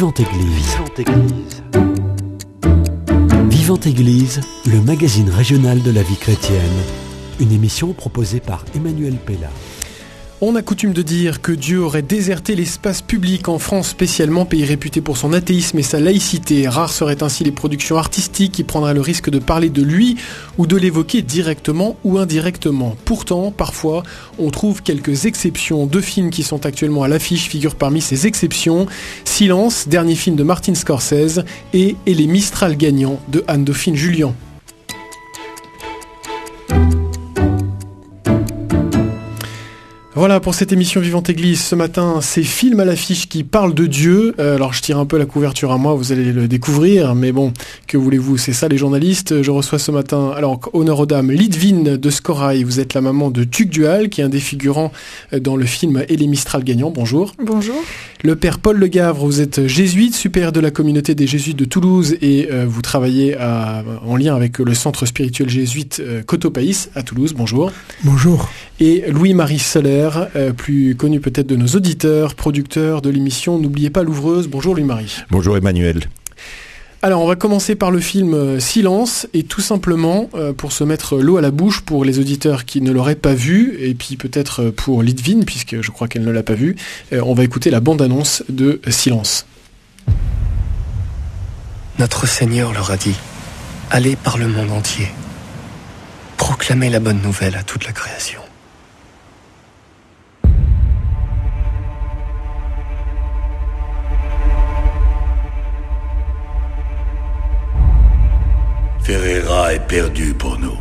Vivante Église. Vivante Église, le magazine régional de la vie chrétienne. Une émission proposée par Emmanuel Pella. On a coutume de dire que Dieu aurait déserté l'espace public en France spécialement, pays réputé pour son athéisme et sa laïcité. Rares seraient ainsi les productions artistiques qui prendraient le risque de parler de lui ou de l'évoquer directement ou indirectement. Pourtant, parfois, on trouve quelques exceptions. 2 films qui sont actuellement à l'affiche figurent parmi ces exceptions. Silence, dernier film de Martin Scorsese, et Les Mistral gagnants de Anne-Dauphine Jullian. Voilà pour cette émission Vivante Église. Ce matin, ces films à l'affiche qui parlent de Dieu. Alors je tire un peu la couverture à moi, vous allez le découvrir, mais bon, que voulez-vous, c'est ça les journalistes. Je reçois ce matin, alors honneur aux dames, Lidvine de Scorail. Vous êtes la maman de Tuc Duhal, qui est un des figurants dans le film Et les Mistral gagnants. Bonjour. Bonjour. Le père Paul Legavre, vous êtes jésuite, supérieur de la communauté des jésuites de Toulouse, et vous travaillez en lien avec le centre spirituel jésuite Cotopaïs à Toulouse. Bonjour. Bonjour. Et Louis-Marie Soler, plus connu peut-être de nos auditeurs, producteur de l'émission N'oubliez pas l'ouvreuse. Bonjour Louis-Marie. Bonjour Emmanuel. Alors on va commencer par le film Silence, et tout simplement pour se mettre l'eau à la bouche pour les auditeurs qui ne l'auraient pas vu, et puis peut-être pour Lidvine, puisque je crois qu'elle ne l'a pas vu, on va écouter la bande-annonce de Silence. Notre Seigneur leur a dit, allez par le monde entier, proclamez la bonne nouvelle à toute la création. Ferreira est perdu pour nous.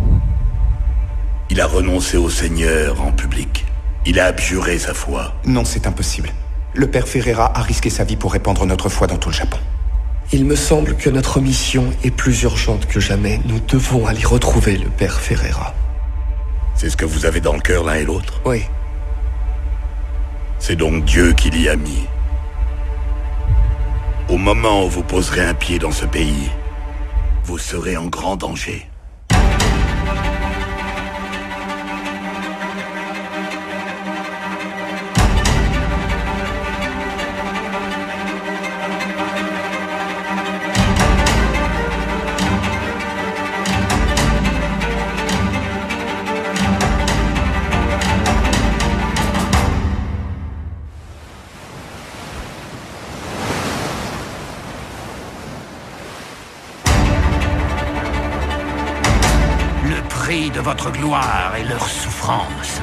Il a renoncé au Seigneur en public. Il a abjuré sa foi. Non, c'est impossible. Le père Ferreira a risqué sa vie pour répandre notre foi dans tout le Japon. Il me semble que notre mission est plus urgente que jamais. Nous devons aller retrouver le père Ferreira. C'est ce que vous avez dans le cœur l'un et l'autre? Oui. C'est donc Dieu qui l'y a mis. Au moment où vous poserez un pied dans ce pays, vous serez en grand danger. De votre gloire et leur souffrance.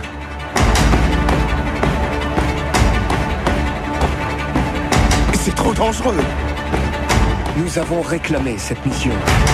C'est trop dangereux. Nous avons réclamé cette mission.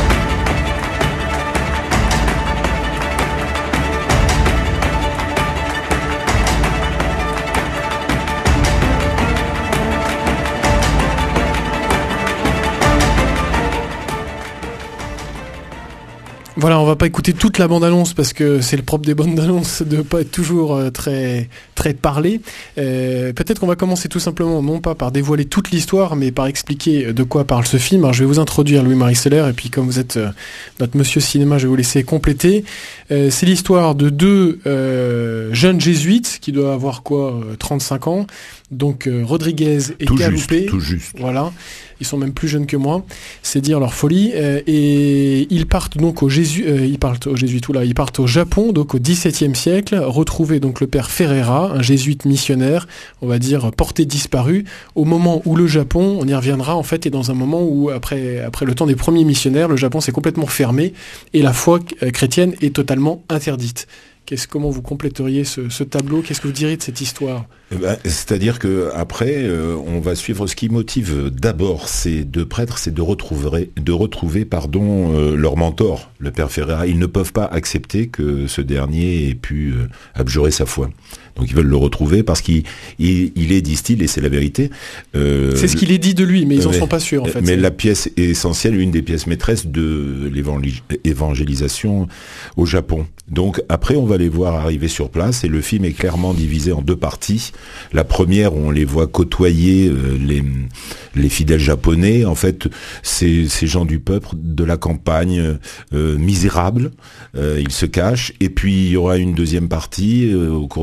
Voilà, on va pas écouter toute la bande-annonce parce que c'est le propre des bandes-annonces de pas être toujours très parlé. Peut-être qu'on va commencer tout simplement, non pas par dévoiler toute l'histoire, mais par expliquer de quoi parle ce film. Alors, je vais vous introduire Louis-Marie Soler, et puis comme vous êtes notre monsieur cinéma, je vais vous laisser compléter. C'est l'histoire de 2 jeunes jésuites qui doivent avoir 35 ans. Donc Rodriguez et Galupé. Tout juste. Voilà. Ils sont même plus jeunes que moi, c'est dire leur folie. Et ils partent donc ils partent au Japon, donc au XVIIe siècle, retrouver donc le père Ferreira, un jésuite missionnaire, on va dire porté disparu, au moment où le Japon, on y reviendra en fait, est dans un moment où après le temps des premiers missionnaires, le Japon s'est complètement fermé et la foi chrétienne est totalement interdite. Comment vous compléteriez ce tableau? Qu'est-ce que vous diriez de cette histoire? C'est-à-dire que après, on va suivre ce qui motive d'abord ces 2 prêtres, c'est de retrouver leur mentor, le père Ferreira. Ils ne peuvent pas accepter que ce dernier ait pu abjurer sa foi. Donc ils veulent le retrouver parce qu'il est, disent-ils, et c'est la vérité. C'est ce qu'il est dit de lui, mais ils n'en sont pas sûrs en fait. Mais la pièce essentielle, une des pièces maîtresses de l'évangélisation au Japon. Donc après, on va les voir arriver sur place, et le film est clairement divisé en 2 parties. La première, où on les voit côtoyer les fidèles japonais, en fait, ces gens du peuple, de la campagne, misérables, ils se cachent. Et puis il y aura une deuxième partie au cours de laquelle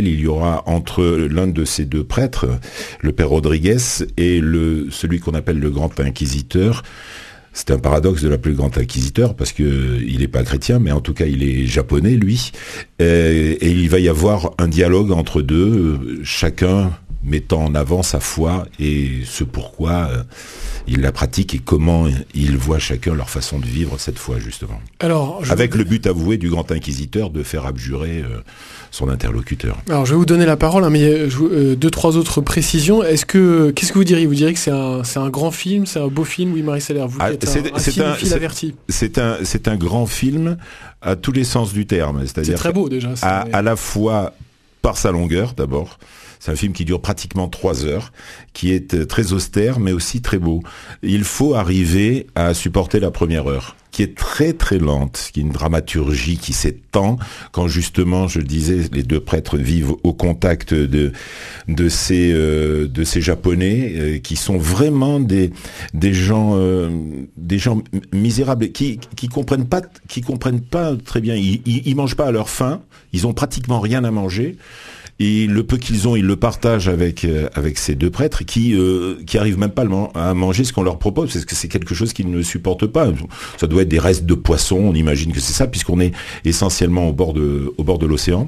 duel il y aura entre l'un de ces deux prêtres, le père Rodriguez, et celui qu'on appelle le grand inquisiteur. C'est un paradoxe de l'appeler le grand inquisiteur parce que il n'est pas chrétien, mais en tout cas il est japonais lui. Et il va y avoir un dialogue entre deux, chacun mettant en avant sa foi et ce pourquoi ils la pratiquent et comment ils voient chacun leur façon de vivre cette foi justement. Alors, avec le but avoué du grand inquisiteur de faire abjurer son interlocuteur. Alors je vais vous donner la parole, hein, mais deux, trois autres précisions. Qu'est-ce que vous diriez ? Vous diriez que c'est un grand film, c'est un beau film, oui, Marie Salaire, vous qui êtes un cinéphile averti. C'est un grand film à tous les sens du terme. C'est-à-dire c'est très beau déjà. À la fois par sa longueur d'abord. C'est un film qui dure pratiquement 3 heures, qui est très austère, mais aussi très beau. Il faut arriver à supporter la première heure, qui est très très lente, qui est une dramaturgie qui s'étend, quand justement, je le disais, les deux prêtres vivent au contact de ces Japonais, qui sont vraiment des gens misérables, qui comprennent pas très bien. Ils mangent pas à leur faim, ils ont pratiquement rien à manger. Et le peu qu'ils ont, ils le partagent avec ces deux prêtres qui arrivent même pas à manger ce qu'on leur propose parce que c'est quelque chose qu'ils ne supportent pas. Ça doit être des restes de poissons, on imagine que c'est ça puisqu'on est essentiellement au bord de l'océan.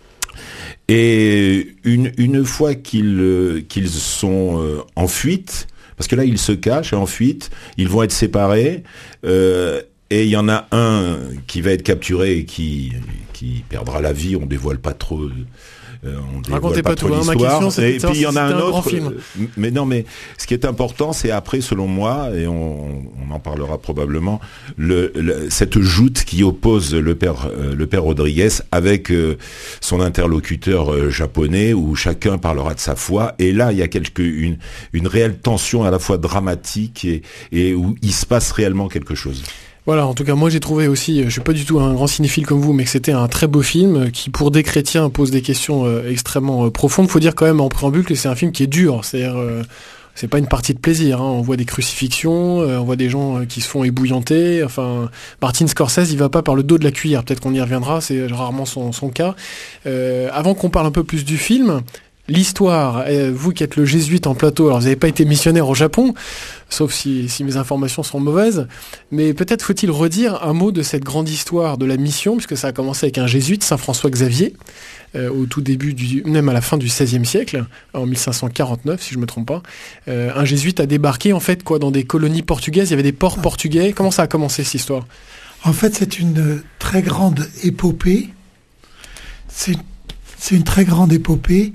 Et une fois qu'ils sont en fuite, parce que là ils se cachent en fuite, ils vont être séparés. Et il y en a un qui va être capturé et qui perdra la vie. On dévoile pas trop. Racontez pas tout, l'histoire. Ma question, c'est et puis il y en a un autre. Film. Mais non, mais ce qui est important, c'est après, selon moi, et on en parlera probablement, cette joute qui oppose le père Rodriguez avec son interlocuteur japonais, où chacun parlera de sa foi. Et là, il y a une réelle tension à la fois dramatique et où il se passe réellement quelque chose. Voilà, en tout cas, moi j'ai trouvé aussi, je suis pas du tout un grand cinéphile comme vous, mais que c'était un très beau film qui, pour des chrétiens, pose des questions extrêmement profondes. Faut dire quand même en préambule que c'est un film qui est dur, c'est-à-dire c'est pas une partie de plaisir. Hein. On voit des crucifixions, on voit des gens qui se font ébouillanter. Enfin, Martin Scorsese, il va pas par le dos de la cuillère. Peut-être qu'on y reviendra, c'est rarement son cas. Avant qu'on parle un peu plus du film. L'histoire, vous qui êtes le jésuite en plateau, alors vous n'avez pas été missionnaire au Japon, sauf si mes informations sont mauvaises, mais peut-être faut-il redire un mot de cette grande histoire de la mission, puisque ça a commencé avec un jésuite, Saint François Xavier, au tout début, même à la fin du XVIe siècle, en 1549 si je me trompe pas. Un jésuite a débarqué en fait dans des colonies portugaises, il y avait des ports portugais. Comment ça a commencé cette histoire ? En fait, c'est une très grande épopée. C'est une très grande épopée.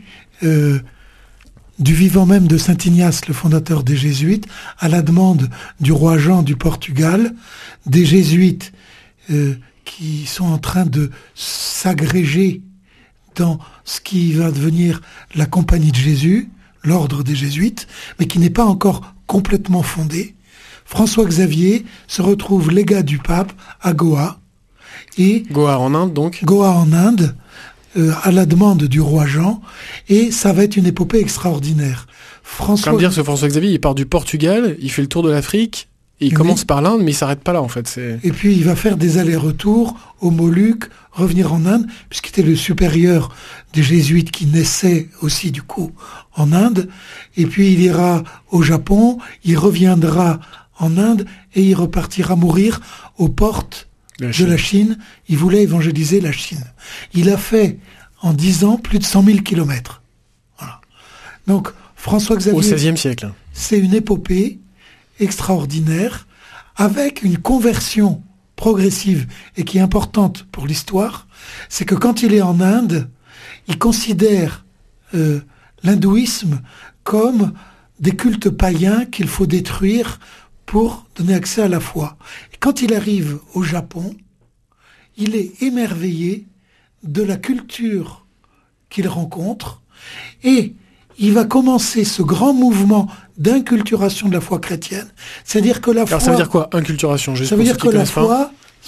Du vivant même de Saint Ignace, le fondateur des Jésuites, à la demande du roi Jean du Portugal, des Jésuites qui sont en train de s'agréger dans ce qui va devenir la Compagnie de Jésus, l'ordre des Jésuites, mais qui n'est pas encore complètement fondé. François Xavier se retrouve légat du pape à Goa. Goa en Inde donc ? Goa en Inde. À la demande du roi Jean, et ça va être une épopée extraordinaire. Comme dire, ce François Xavier, il part du Portugal, il fait le tour de l'Afrique, et il commence par l'Inde, mais il s'arrête pas là en fait. Et puis il va faire des allers-retours aux Moluques, revenir en Inde, puisqu'il était le supérieur des Jésuites qui naissaient aussi du coup en Inde, et puis il ira au Japon, il reviendra en Inde, et il repartira mourir aux portes de la Chine. Il voulait évangéliser la Chine. Il a fait, en 10 ans, plus de 100 000 kilomètres. Voilà. Donc, François Xavier... Au XVIe siècle. C'est une épopée extraordinaire, avec une conversion progressive, et qui est importante pour l'histoire, c'est que quand il est en Inde, il considère l'hindouisme comme des cultes païens qu'il faut détruire pour donner accès à la foi. Et quand il arrive au Japon, il est émerveillé de la culture qu'il rencontre et il va commencer ce grand mouvement d'inculturation de la foi chrétienne. C'est-à-dire que la foi... Alors ça veut dire quoi, inculturation ? Ça veut dire que la foi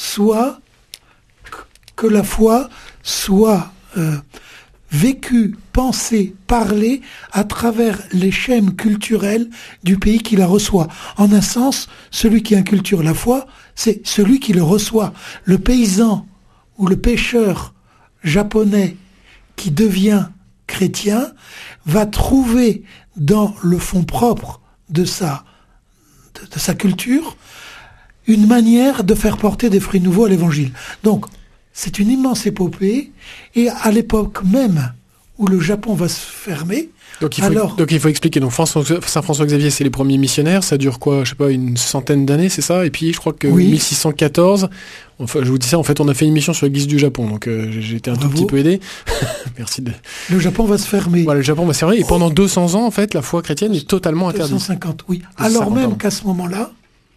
soit vécue, pensée, parlée à travers les schèmes culturels du pays qui la reçoit. En un sens, celui qui inculture la foi, c'est celui qui le reçoit. Le paysan ou le pêcheur japonais qui devient chrétien va trouver dans le fond propre de sa culture une manière de faire porter des fruits nouveaux à l'évangile. Donc, c'est une immense épopée, et à l'époque même où le Japon va se fermer. Donc il faut expliquer. Donc Saint François Xavier, c'est les premiers missionnaires. Ça dure quoi? Je sais pas, une centaine d'années, c'est ça? Et puis je crois que 1614. Enfin, je vous dis ça. En fait, on a fait une mission sur l'Église du Japon, donc j'ai été un tout petit peu aidé. Merci. Le Japon va se fermer. Voilà, le Japon va se fermer. Et pendant 200 ans, en fait, la foi chrétienne est totalement interdite. 250, oui. Alors même qu'à ce moment-là,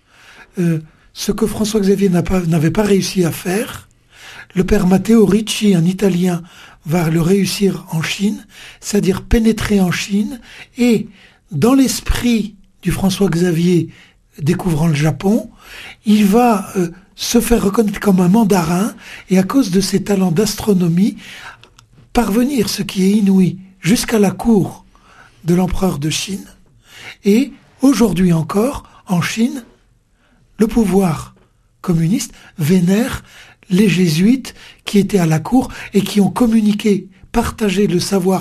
ce que François Xavier n'avait pas réussi à faire, le père Matteo Ricci, un Italien, va le réussir en Chine, c'est-à-dire pénétrer en Chine, et dans l'esprit du François Xavier découvrant le Japon, il va se faire reconnaître comme un mandarin, et à cause de ses talents d'astronomie, parvenir, ce qui est inouï, jusqu'à la cour de l'empereur de Chine. Et aujourd'hui encore, en Chine, le pouvoir communiste vénère les jésuites qui étaient à la cour et qui ont communiqué, partagé le savoir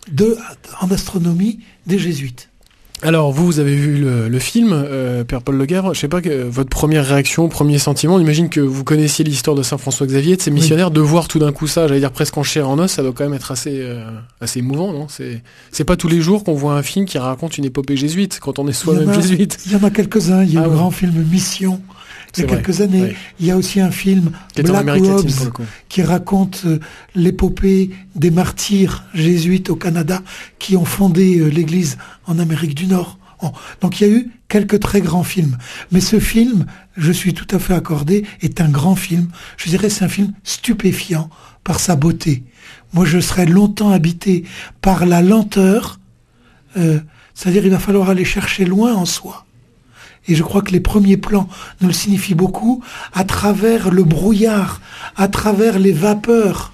en astronomie des jésuites. Alors, vous avez vu le film, Père Paul Legare. Je sais pas, votre première réaction, premier sentiment, on imagine que vous connaissiez l'histoire de Saint François Xavier, de ces missionnaires, de voir tout d'un coup ça, j'allais dire presque en chair et en os, ça doit quand même être assez émouvant, non? C'est pas tous les jours qu'on voit un film qui raconte une épopée jésuite, quand on est soi-même jésuite. Il y en a quelques-uns, il y a le grand film Mission, il y a quelques années. Oui. Il y a aussi un film, Black Robes, qui raconte l'épopée des martyrs jésuites au Canada qui ont fondé l'Église en Amérique du Nord. Donc il y a eu quelques très grands films. Mais ce film, je suis tout à fait accordé, est un grand film. Je dirais c'est un film stupéfiant par sa beauté. Moi, je serais longtemps habité par la lenteur, c'est-à-dire il va falloir aller chercher loin en soi. Et je crois que les premiers plans nous le signifient beaucoup, à travers le brouillard, à travers les vapeurs.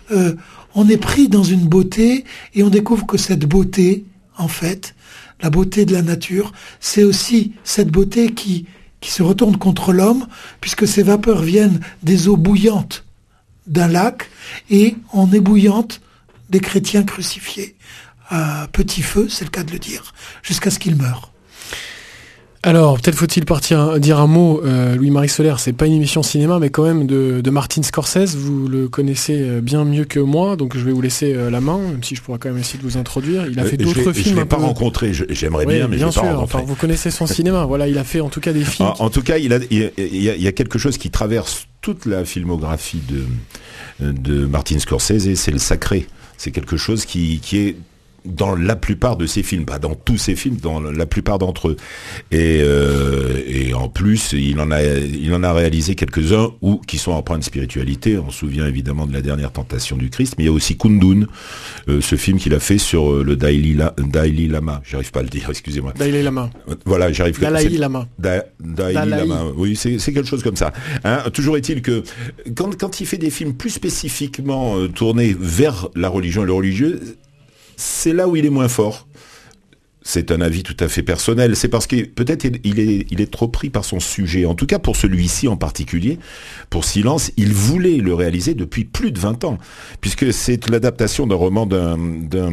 On est pris dans une beauté et on découvre que cette beauté, en fait, la beauté de la nature, c'est aussi cette beauté qui se retourne contre l'homme, puisque ces vapeurs viennent des eaux bouillantes d'un lac et en ébouillante des chrétiens crucifiés à petit feu, c'est le cas de le dire, jusqu'à ce qu'ils meurent. Alors, peut-être faut-il dire un mot, Louis-Marie Soler, c'est pas une émission cinéma, mais quand même de Martin Scorsese, vous le connaissez bien mieux que moi, donc je vais vous laisser la main, même si je pourrais quand même essayer de vous introduire. Il a fait d'autres films. Je l'ai pas rencontré, j'aimerais bien, mais je l'ai pas rencontré. Enfin, vous connaissez son cinéma, voilà, il a fait en tout cas des films. En tout cas, il y a quelque chose qui traverse toute la filmographie de Martin Scorsese, et c'est le sacré. C'est quelque chose qui est dans la plupart de ses films, pas dans tous ses films, dans la plupart d'entre eux. Et en plus, il en a réalisé quelques-uns qui sont empreints de spiritualité. On se souvient évidemment de La Dernière Tentation du Christ, mais il y a aussi Kundun, ce film qu'il a fait sur le Dalai Lama. J'arrive pas à le dire, excusez-moi. Dalai Lama. Voilà, j'arrive. Dalai Lama. Dalai Lama. Oui, c'est quelque chose comme ça. Hein, toujours est-il que quand il fait des films plus spécifiquement tournés vers la religion et le religieux, c'est là où il est moins fort. C'est un avis tout à fait personnel. C'est parce que peut-être il est trop pris par son sujet. En tout cas, pour celui-ci en particulier, pour Silence, il voulait le réaliser depuis plus de 20 ans, puisque c'est l'adaptation d'un roman d'un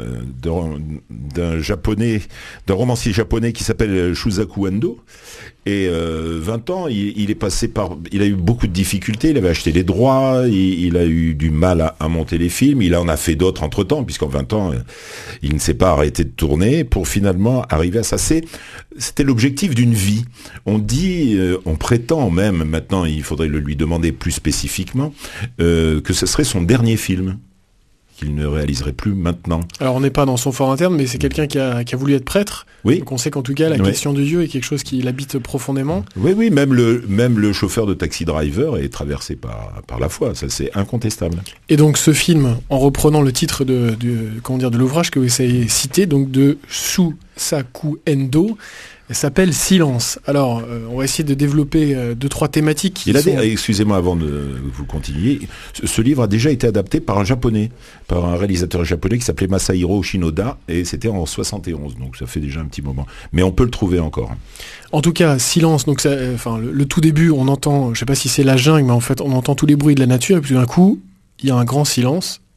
romancier japonais qui s'appelle Shusaku Endo. Et 20 ans, il est passé il a eu beaucoup de difficultés. Il avait acheté les droits, il a eu du mal à monter les films. Il en a fait d'autres entre-temps, puisqu'en 20 ans, il ne s'est pas arrêté de tourner pour finalement arriver à ça. C'était l'objectif d'une vie. On dit, on prétend même, maintenant il faudrait le lui demander plus spécifiquement, que ce serait son dernier film, qu'il ne réaliserait plus maintenant. Alors on n'est pas dans son fort interne, mais c'est quelqu'un qui a voulu être prêtre. Oui. Donc on sait qu'en tout cas la question de Dieu est quelque chose qui l'habite profondément. Oui, même le chauffeur de Taxi Driver est traversé par la foi, ça c'est incontestable. Et donc ce film, en reprenant le titre de l'ouvrage que vous avez cité, donc de Shusaku Endo, s'appelle Silence. Alors, on va essayer de développer 2-3 thématiques. Excusez-moi avant de vous continuer, ce livre a déjà été adapté par un réalisateur japonais qui s'appelait Masahiro Shinoda, et c'était en 71, donc ça fait déjà un petit moment. Mais on peut le trouver encore. En tout cas, Silence, donc le tout début, on entend, je sais pas si c'est la jungle, mais en fait, on entend tous les bruits de la nature, et puis d'un coup, il y a un grand silence,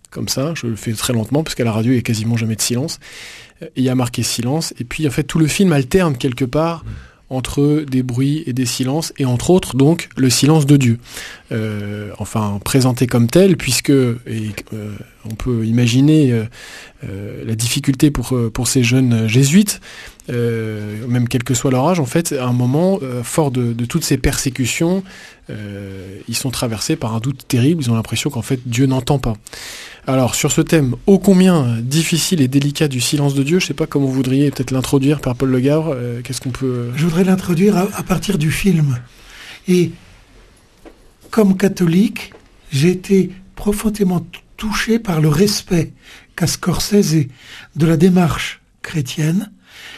comme ça, je le fais très lentement parce qu'à la radio il n'y a quasiment jamais de silence. Il y a marqué silence, et puis en fait tout le film alterne quelque part entre des bruits et des silences, et entre autres donc le silence de Dieu. Enfin présenté comme tel, puisque on peut imaginer la difficulté pour ces jeunes jésuites, même quel que soit leur âge, en fait, à un moment, fort de toutes ces persécutions, ils sont traversés par un doute terrible, ils ont l'impression qu'en fait Dieu n'entend pas. Alors, sur ce thème ô combien difficile et délicat du silence de Dieu, je ne sais pas comment vous voudriez peut-être l'introduire, Père Paul Le Gavre, qu'est-ce qu'on peut... Je voudrais l'introduire à partir du film. Et comme catholique, j'ai été profondément touché par le respect qu'a Scorsese de la démarche chrétienne.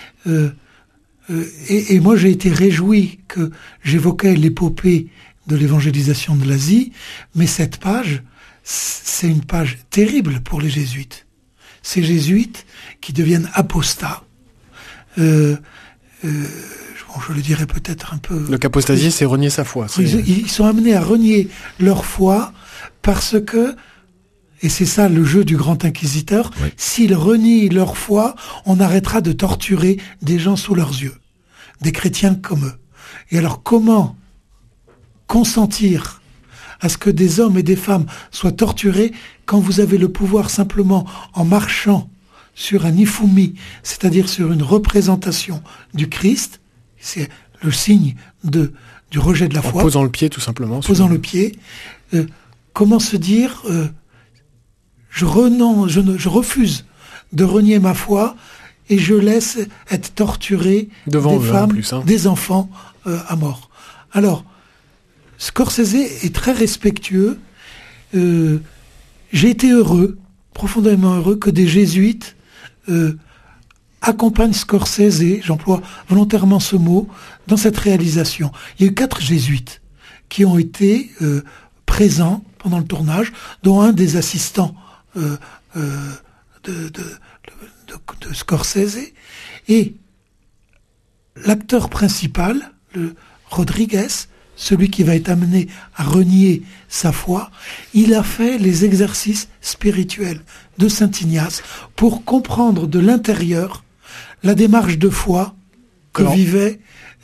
Et moi, j'ai été réjoui que j'évoquais l'épopée de l'évangélisation de l'Asie, mais cette page, c'est une page terrible pour les jésuites. Ces jésuites qui deviennent apostats. Je le dirais peut-être un peu... Donc apostasier, c'est renier sa foi. Ils sont amenés à renier leur foi parce que, et c'est ça le jeu du grand inquisiteur, oui. S'ils renient leur foi, on arrêtera de torturer des gens sous leurs yeux, des chrétiens comme eux. Et alors comment consentir à ce que des hommes et des femmes soient torturés quand vous avez le pouvoir simplement en marchant sur un ifumi, c'est-à-dire sur une représentation du Christ, c'est le signe du rejet de la foi. En posant le pied, tout simplement. En posant le pied. Comment se dire, je refuse de renier ma foi et je laisse être torturé devant des femmes, des enfants à mort. Alors, Scorsese est très respectueux. J'ai été heureux, profondément heureux, que des jésuites accompagnent Scorsese, j'emploie volontairement ce mot, dans cette réalisation. Il y a eu 4 jésuites qui ont été présents pendant le tournage, dont un des assistants de Scorsese. Et l'acteur principal, le Rodriguez, celui qui va être amené à renier sa foi, il a fait les exercices spirituels de Saint Ignace pour comprendre de l'intérieur la démarche de foi que vivait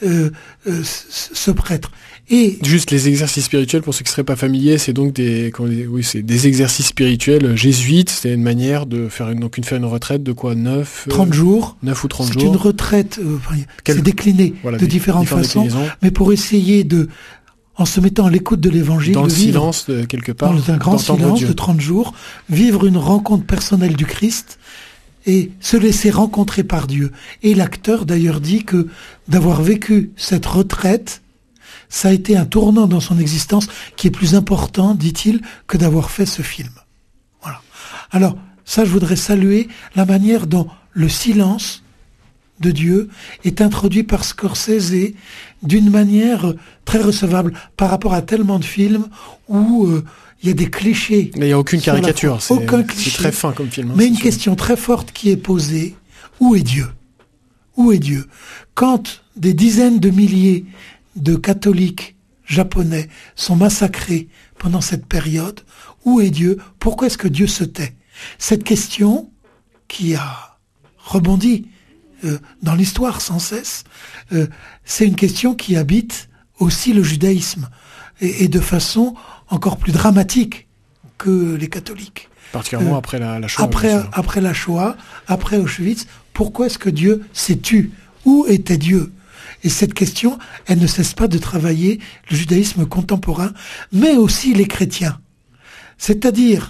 ce prêtre. Et juste les exercices spirituels, pour ceux qui ne seraient pas familiers, c'est donc c'est des exercices spirituels jésuites. C'est une manière de faire une retraite de quoi 30 jours. 9 ou 30 jours. C'est une retraite, c'est décliné de différentes façons, mais pour essayer en se mettant à l'écoute de l'évangile, dans le silence, quelque part, dans un grand silence de 30 jours, vivre une rencontre personnelle du Christ et se laisser rencontrer par Dieu. Et l'acteur d'ailleurs dit que d'avoir vécu cette retraite, ça a été un tournant dans son existence qui est plus important, dit-il, que d'avoir fait ce film. Voilà. Alors, ça, je voudrais saluer la manière dont le silence de Dieu est introduit par Scorsese d'une manière très recevable par rapport à tellement de films où il y a des clichés. Mais il n'y a aucune caricature. Aucun cliché. C'est très fin comme film. Mais une question très forte qui est posée, où est Dieu ? Où est Dieu ? Quand des dizaines de milliers de catholiques japonais sont massacrés pendant cette période, où est Dieu ? Pourquoi est-ce que Dieu se tait ? Cette question, qui a rebondi dans l'histoire sans cesse, c'est une question qui habite aussi le judaïsme, et de façon encore plus dramatique que les catholiques. Particulièrement après la Shoah. Après la Shoah, après Auschwitz, pourquoi est-ce que Dieu s'est tu ? Où était Dieu ? Et cette question, elle ne cesse pas de travailler le judaïsme contemporain, mais aussi les chrétiens. C'est-à-dire,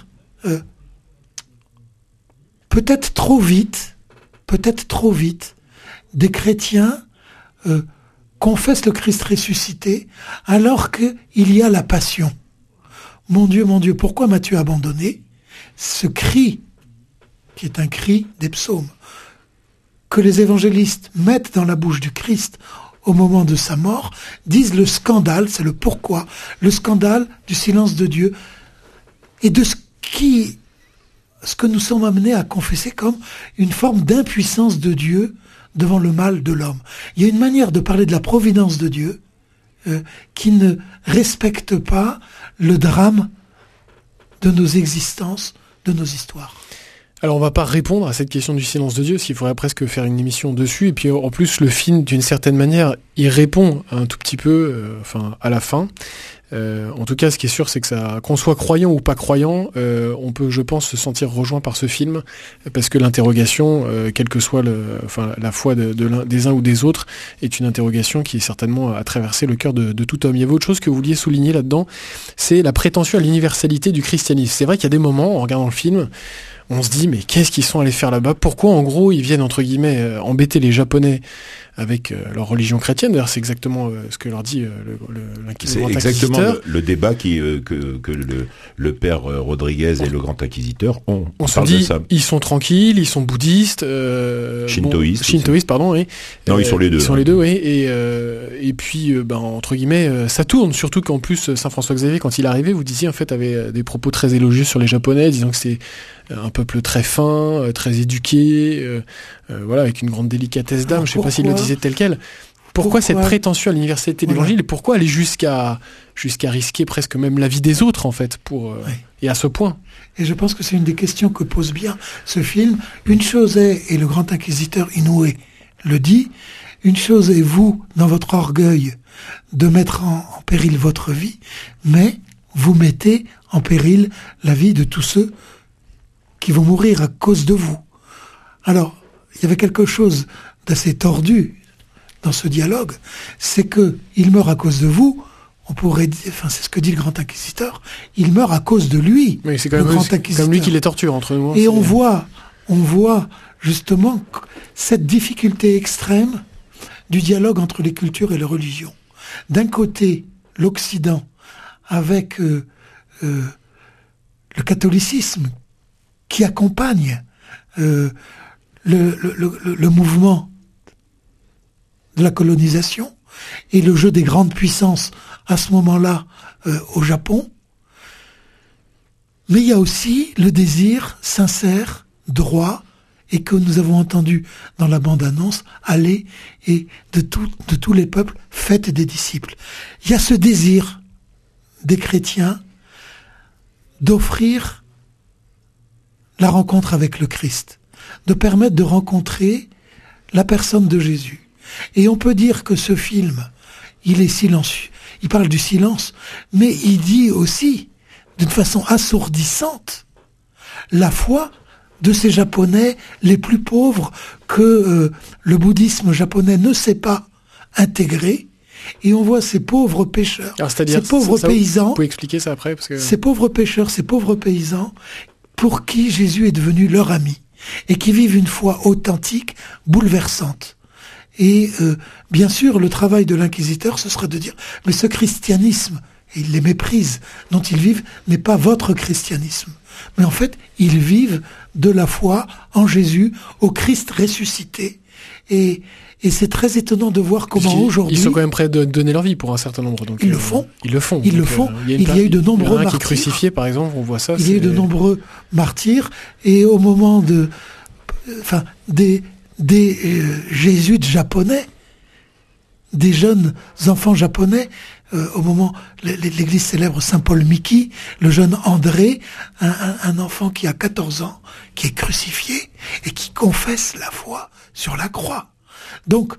peut-être trop vite, des chrétiens confessent le Christ ressuscité alors qu'il y a la passion. Mon Dieu, pourquoi m'as-tu abandonné ? Ce cri, qui est un cri des psaumes, que les évangélistes mettent dans la bouche du Christ au moment de sa mort, disent le scandale, c'est le pourquoi, le scandale du silence de Dieu et de ce que nous sommes amenés à confesser comme une forme d'impuissance de Dieu devant le mal de l'homme. Il y a une manière de parler de la providence de Dieu qui ne respecte pas le drame de nos existences, de nos histoires. Alors on va pas répondre à cette question du silence de Dieu, parce qu'il faudrait presque faire une émission dessus, et puis en plus le film d'une certaine manière il répond un tout petit peu à la fin. En tout cas ce qui est sûr c'est que ça, qu'on soit croyant ou pas croyant, on peut je pense se sentir rejoint par ce film, parce que l'interrogation, quelle que soit la foi des uns ou des autres, est une interrogation qui est certainement à traverser le cœur de tout homme. Il y avait autre chose que vous vouliez souligner là-dedans, c'est la prétention à l'universalité du christianisme. C'est vrai qu'il y a des moments en regardant le film on se dit mais qu'est-ce qu'ils sont allés faire là-bas ? Pourquoi en gros ils viennent entre guillemets embêter les Japonais avec leur religion chrétienne ? D'ailleurs c'est exactement ce que leur dit c'est exactement le débat que le père Rodriguez et le grand inquisiteur ont. On se dit ils sont tranquilles, ils sont bouddhistes, shintoïstes pardon, oui. Non ils sont les deux. Ils sont les deux, oui. Et puis entre guillemets ça tourne, surtout qu'en plus Saint François Xavier quand il est arrivé, vous disiez en fait avait des propos très élogieux sur les Japonais, disant que c'est un peuple très fin, très éduqué, avec une grande délicatesse d'âme. Je sais pas s'il le disait tel quel. Pourquoi cette prétention à l'universalité de l'évangile, et pourquoi aller jusqu'à risquer presque même la vie des autres en fait et à ce point. Et je pense que c'est une des questions que pose bien ce film. Une chose est, et le grand inquisiteur Inoue le dit, une chose est vous, dans votre orgueil, de mettre en péril votre vie, mais vous mettez en péril la vie de tous ceux qui vont mourir à cause de vous. Alors, il y avait quelque chose d'assez tordu dans ce dialogue, c'est que il meurt à cause de vous, on pourrait dire, c'est ce que dit le grand inquisiteur, il meurt à cause de lui. Mais c'est quand même comme lui qui les torture entre nous. Et on voit justement cette difficulté extrême du dialogue entre les cultures et les religions. D'un côté, l'Occident, avec le catholicisme, qui accompagne le mouvement de la colonisation et le jeu des grandes puissances à ce moment-là au Japon. Mais il y a aussi le désir sincère, droit, et que nous avons entendu dans la bande-annonce, allez et de tous les peuples, faites des disciples. Il y a ce désir des chrétiens d'offrir la rencontre avec le Christ, de permettre de rencontrer la personne de Jésus. Et on peut dire que ce film, il est silencieux. Il parle du silence, mais il dit aussi, d'une façon assourdissante, la foi de ces Japonais les plus pauvres que le bouddhisme japonais ne sait pas intégrer. Et on voit ces pauvres pêcheurs, ces pauvres paysans. Vous pouvez expliquer ça après, parce que... Ces pauvres pêcheurs, ces pauvres paysans, pour qui Jésus est devenu leur ami, et qui vivent une foi authentique, bouleversante. Et bien sûr, le travail de l'inquisiteur, ce sera de dire, mais ce christianisme, et ils les méprisent, dont ils vivent, n'est pas votre christianisme. Mais en fait, ils vivent de la foi en Jésus, au Christ ressuscité. Et c'est très étonnant de voir comment aujourd'hui... Ils sont quand même prêts de donner leur vie pour un certain nombre. Donc, ils le font. Ils le font. Ils le font. Il y a eu de nombreux martyrs. Qui est crucifié, par exemple, on voit ça. Il y a eu de nombreux martyrs. Et au moment des jésuites japonais, des jeunes enfants japonais, au moment, l'église célèbre Saint Paul Miki, le jeune André, un enfant qui a 14 ans, qui est crucifié et qui confesse la foi sur la croix. Donc,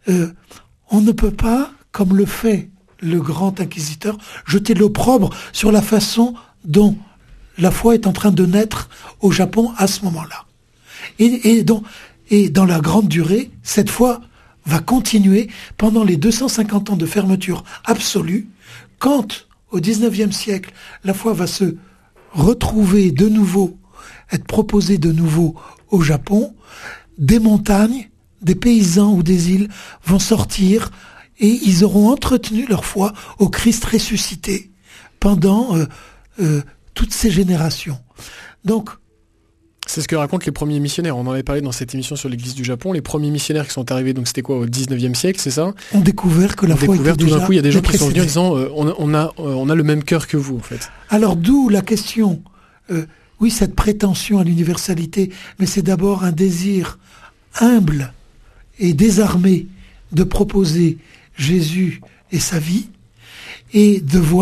on ne peut pas, comme le fait le grand inquisiteur, jeter l'opprobre sur la façon dont la foi est en train de naître au Japon à ce moment-là. Et dans la grande durée, cette foi va continuer pendant les 250 ans de fermeture absolue, quand, au XIXe siècle, la foi va se retrouver de nouveau, être proposée de nouveau au Japon, des montagnes, des paysans ou des îles vont sortir et ils auront entretenu leur foi au Christ ressuscité pendant toutes ces générations. Donc, c'est ce que racontent les premiers missionnaires. On en avait parlé dans cette émission sur l'église du Japon. Les premiers missionnaires qui sont arrivés, donc c'était quoi, au 19e siècle, c'est ça ? On découvert que la foi était tout déjà d'un coup, il y a des gens qui sont venus en précédée. disant on a le même cœur que vous, en fait. Alors d'où la question, oui, cette prétention à l'universalité, mais c'est d'abord un désir humble et désarmé de proposer Jésus et sa vie, et de voir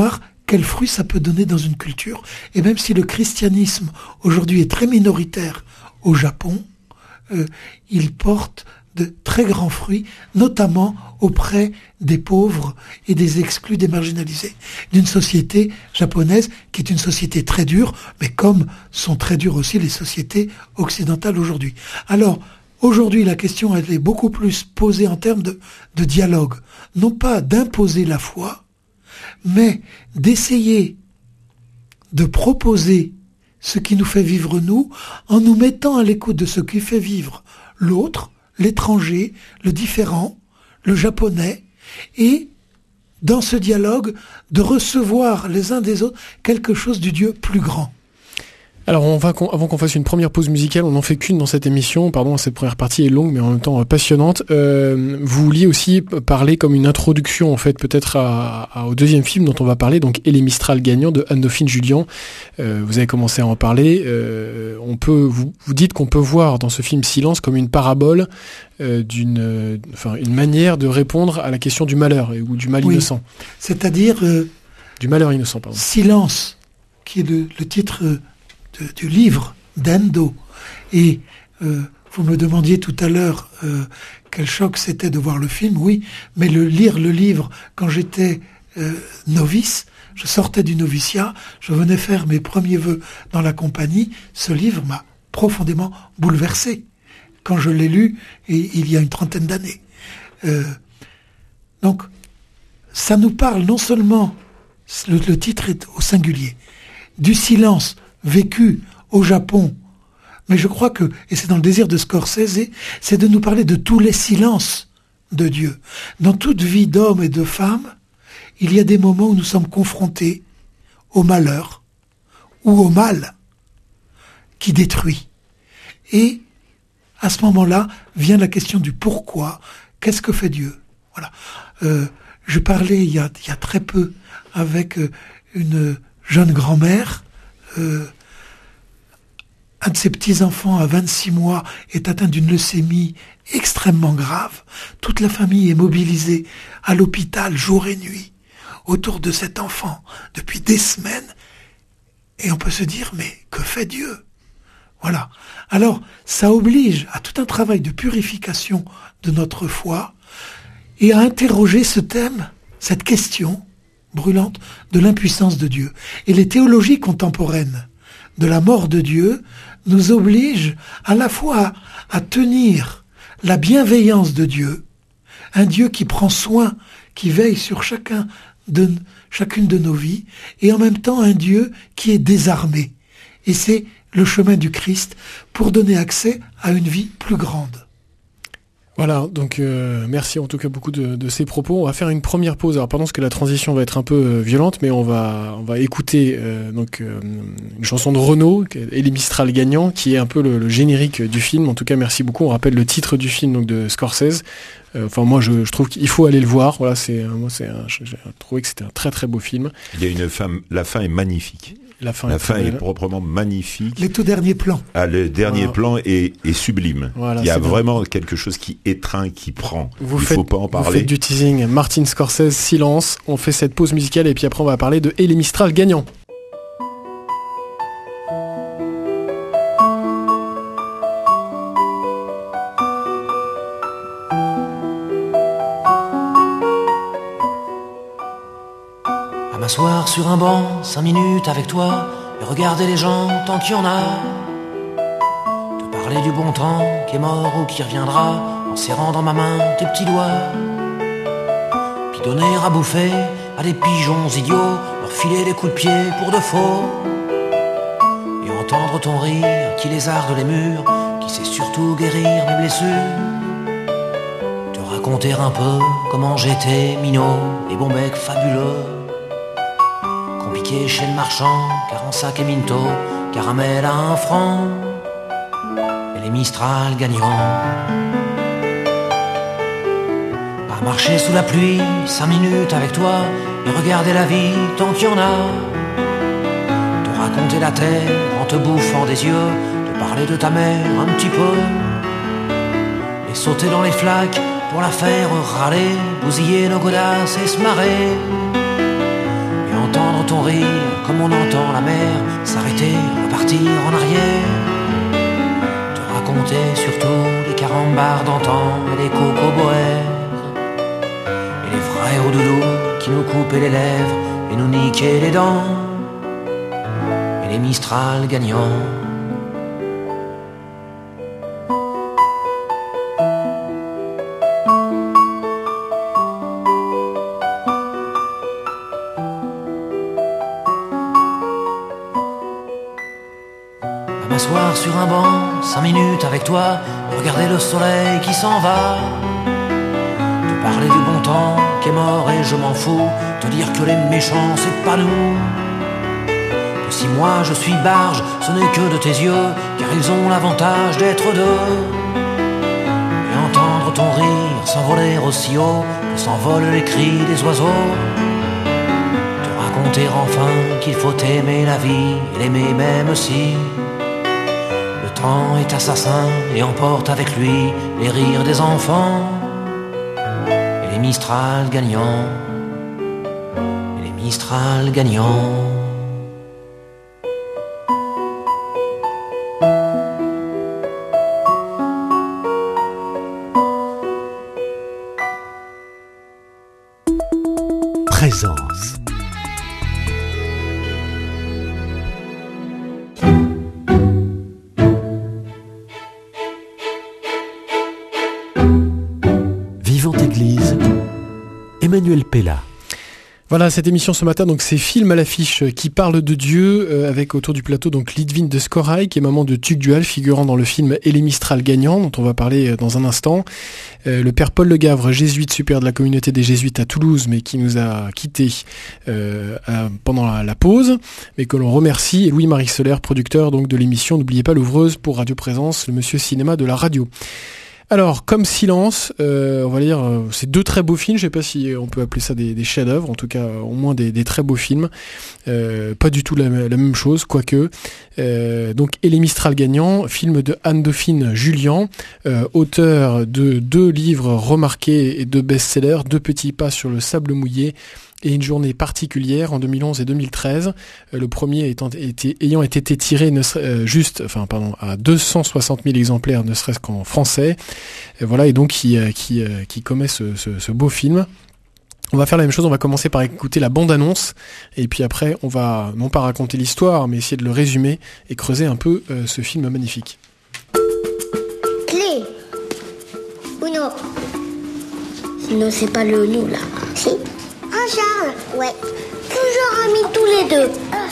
quel fruit ça peut donner dans une culture. Et même si le christianisme aujourd'hui est très minoritaire au Japon, il porte de très grands fruits, notamment auprès des pauvres et des exclus, des marginalisés, d'une société japonaise qui est une société très dure, mais comme sont très dures aussi les sociétés occidentales aujourd'hui. Alors, aujourd'hui, la question elle est beaucoup plus posée en termes de dialogue, non pas d'imposer la foi, mais d'essayer de proposer ce qui nous fait vivre nous, en nous mettant à l'écoute de ce qui fait vivre l'autre, l'étranger, le différent, le japonais, et dans ce dialogue, de recevoir les uns des autres quelque chose du Dieu plus grand. Alors avant qu'on fasse une première pause musicale, on n'en fait qu'une dans cette émission, pardon, cette première partie est longue mais en même temps passionnante. Vous vouliez aussi parler comme une introduction en fait peut-être au deuxième film dont on va parler, donc Et les Mistral gagnants de Anne-Dauphine Julian. Vous avez commencé à en parler. Vous dites qu'on peut voir dans ce film Silence comme une parabole une manière de répondre à la question du malheur ou du mal innocent. C'est-à-dire du malheur innocent, pardon. Silence, qui est le titre du livre d'Endo. Et vous me demandiez tout à l'heure quel choc c'était de voir le film. Oui, mais lire le livre quand j'étais novice, je sortais du noviciat, je venais faire mes premiers vœux dans la compagnie, ce livre m'a profondément bouleversé quand je l'ai lu il y a une trentaine d'années. Donc, ça nous parle non seulement, le titre est au singulier, du silence vécu au Japon, mais je crois que, et c'est dans le désir de Scorsese, c'est de nous parler de tous les silences de Dieu. Dans toute vie d'homme et de femme, il y a des moments où nous sommes confrontés au malheur ou au mal qui détruit. Et à ce moment-là vient la question du pourquoi. Qu'est-ce que fait Dieu? Voilà. Je parlais il y a très peu avec une jeune grand-mère. Un de ses petits-enfants à 26 mois est atteint d'une leucémie extrêmement grave. Toute la famille est mobilisée à l'hôpital jour et nuit autour de cet enfant depuis des semaines. Et on peut se dire, mais que fait Dieu? Voilà. Alors, ça oblige à tout un travail de purification de notre foi et à interroger ce thème, cette question brûlante de l'impuissance de Dieu. Et les théologies contemporaines de la mort de Dieu nous obligent à la fois à tenir la bienveillance de Dieu, un Dieu qui prend soin, qui veille sur chacune de nos vies, et en même temps un Dieu qui est désarmé. Et c'est le chemin du Christ pour donner accès à une vie plus grande. Voilà, donc merci en tout cas beaucoup de ces propos. On va faire une première pause. Alors pardon, parce que la transition va être un peu violente, mais on va écouter une chanson de Renaud, Et les Mistral gagnants, qui est un peu le générique du film. En tout cas, merci beaucoup. On rappelle le titre du film donc de Scorsese. Moi, je trouve qu'il faut aller le voir. Voilà, j'ai trouvé que c'était un très très beau film. Il y a une femme. La fin est magnifique. La fin est proprement magnifique. Les tout derniers plans. Le dernier plan est sublime. Voilà, il y a vraiment quelque chose qui étreint, qui prend. Il ne faut pas en parler. Vous faites du teasing. Martin Scorsese, Silence. On fait cette pause musicale et puis après on va parler de Et les Mistral gagnants. M'asseoir sur un banc, 5 minutes avec toi, et regarder les gens tant qu'il y en a. Te parler du bon temps qui est mort ou qui reviendra, en serrant dans ma main tes petits doigts. Puis donner à bouffer à des pigeons idiots, leur filer des coups de pied pour de faux. Et entendre ton rire qui lézarde les murs, qui sait surtout guérir mes blessures. Te raconter un peu comment j'étais minot, les bons becs fabuleux. Chez le marchand, car en sac et minto, caramel à 1 franc, et les Mistral gagnants. À marcher sous la pluie, 5 minutes avec toi, et regarder la vie tant qu'il y en a. Te raconter la terre en te bouffant des yeux, te parler de ta mère un petit peu, et sauter dans les flaques pour la faire râler, bousiller nos godasses et se marrer. Entendre ton rire comme on entend la mer s'arrêter, repartir en arrière. Te raconter surtout les carambars d'antan et les cocoboères. Et les frères au doudou qui nous coupaient les lèvres et nous niquaient les dents. Et les Mistral gagnants. M'asseoir sur un banc, 5 minutes avec toi, regarder le soleil qui s'en va. Te parler du bon temps qui est mort et je m'en fous, te dire que les méchants c'est pas nous. Que si moi je suis barge, ce n'est que de tes yeux, car ils ont l'avantage d'être deux. Et entendre ton rire s'envoler aussi haut que s'envolent les cris des oiseaux. Te raconter enfin qu'il faut aimer la vie et l'aimer même si le temps est assassin et emporte avec lui les rires des enfants. Et les Mistral gagnants. Et les Mistral gagnants. Présence. Vivante Église, Emmanuel Pella. Voilà, cette émission ce matin, donc c'est Film à l'affiche qui parle de Dieu, avec autour du plateau donc Lidwine de Scorail, qui est maman de Tugdual, figurant dans le film Et les Mistral gagnants, dont on va parler dans un instant. Le père Paul Le Gavre, jésuite supérieur de la communauté des jésuites à Toulouse, mais qui nous a quittés pendant la pause, mais que l'on remercie, et Louis-Marie Solaire, producteur donc de l'émission N'oubliez pas l'ouvreuse pour Radio Présence, le monsieur cinéma de la radio. Alors, comme Silence, on va dire, c'est 2 très beaux films. Je sais pas si on peut appeler ça des chefs-d'œuvre, en tout cas, au moins des très beaux films. Pas du tout la même chose, quoique. Donc, Et les Mistral gagnants, film de Anne-Dauphine Julien, auteur de 2 livres remarqués et 2 best-sellers, 2 petits pas sur le sable mouillé et Une journée particulière en 2011 et 2013. Le premier ayant été tiré à 260 000 exemplaires, ne serait-ce qu'en français. Et voilà, et donc qui commet ce beau film. On va faire la même chose, on va commencer par écouter la bande-annonce, et puis après on va non pas raconter l'histoire, mais essayer de le résumer et creuser un peu ce film magnifique. Clé. Uno. Sinon c'est pas le nous là. Si. Un Charles. Ouais. Toujours amis tous les deux.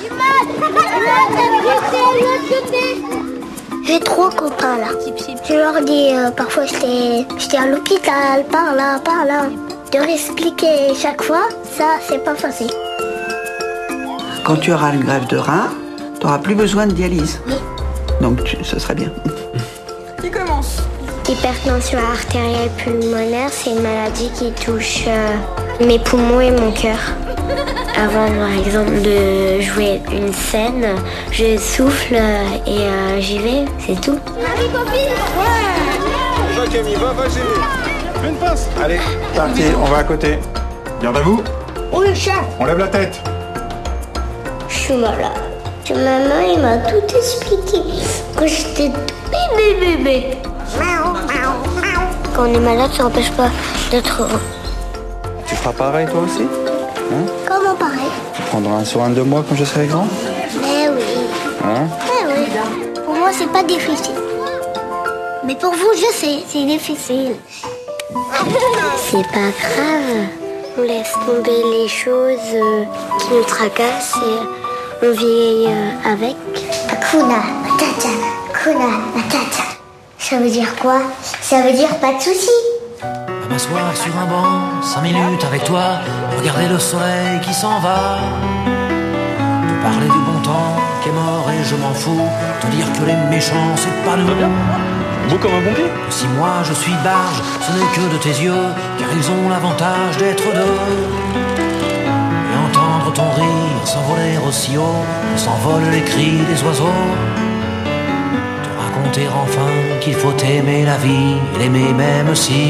J'ai 3 copains là. Je leur dis parfois j'étais à l'hôpital, par là. De réexpliquer chaque fois, ça c'est pas facile. Quand tu auras une grève de rein, tu n'auras plus besoin de dialyse. Oui. Donc ce serait bien. Qui commence? Hypertension artérielle pulmonaire, c'est une maladie qui touche mes poumons et mon cœur. Avant, par exemple, de jouer une scène, je souffle et j'y vais, c'est tout. Marie, copine. Ouais. Va Camille, va Camille. Fais une passe. Allez, parti, on va à côté. Garde à vous. Oui, chat. On lève la tête. Je suis malade. Maman, il m'a tout expliqué. Quand j'étais bébé. Quand on est malade, ça n'empêche pas d'être heureux. Tu feras pareil toi aussi? Comment pareil? Tu prendras un sur un de moi quand je serai grand? Mais oui. Mais oui. Pour moi, c'est pas difficile. Mais pour vous, je sais, c'est difficile. C'est pas grave. On laisse tomber les choses qui nous tracassent et on vit avec. Hakuna Matata, Hakuna Matata. Ça veut dire quoi? Ça veut dire pas de soucis. À m'asseoir sur un banc, 5 minutes avec toi, regarder le soleil qui s'en va. Te parler du bon temps qui est mort et je m'en fous. Te dire que les méchants c'est pas nous. Beau comme un pompier. Si moi je suis barge, ce n'est que de tes yeux, car ils ont l'avantage d'être deux. Et entendre ton rire s'envoler aussi haut que s'envolent les cris des oiseaux. Te raconter enfin qu'il faut aimer la vie et l'aimer même si